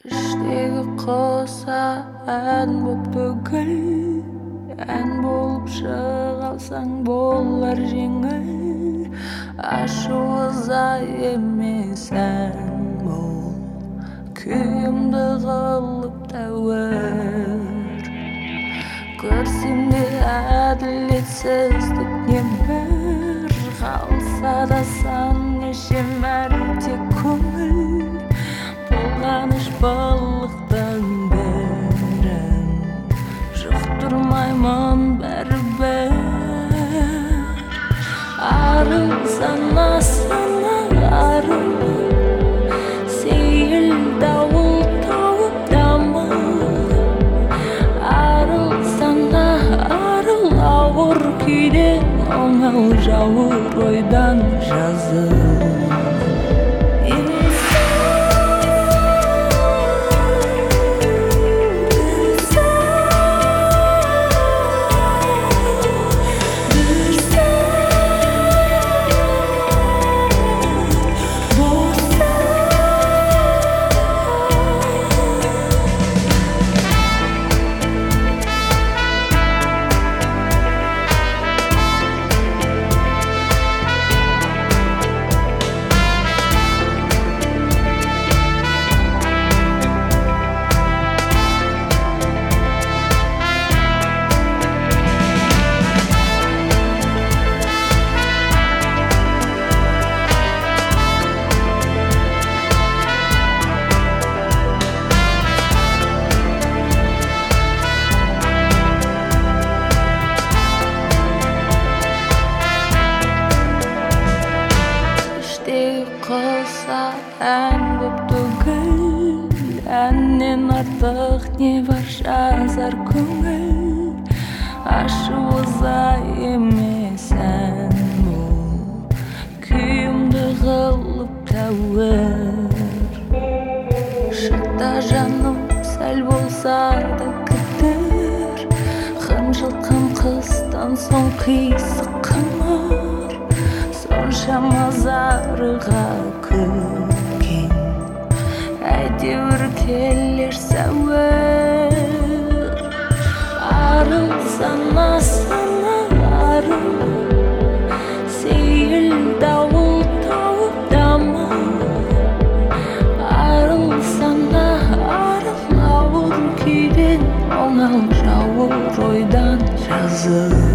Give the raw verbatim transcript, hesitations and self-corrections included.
Іштегі қоса ән боп төгіл, ән болып шығалсаң болар жеңіл. Ашуыза емес ән бол, күйімді қылып тәуір. Көрсем де әділетсіздік небір, қалса да сан неше мәрте көңіл. Болғаныш балықтың бірін жұқтырмаймын бәрібір. Арыл санасына арыл, сейіл дауыл тауып дамыл. Арыл сана арыл, ауыр күйден оңал, жауыр ойдан жазыл. Қоса ән боп төгіл, әннен артық не бар жазар көңіл. Ашуыза емес ән бол, күйімді қылып тәуір. Шықта жаным сәл болса да кідір, қынжылған қыстан соң қисық қыңыр. Соншама зарыға күлген, әйтеуір келер сәуір. Арыл санасына арыл, сейіл дауыл тауып дамыл. Арыл сана арыл, ауыр күйден оңал, жауыр ойдан жазыл.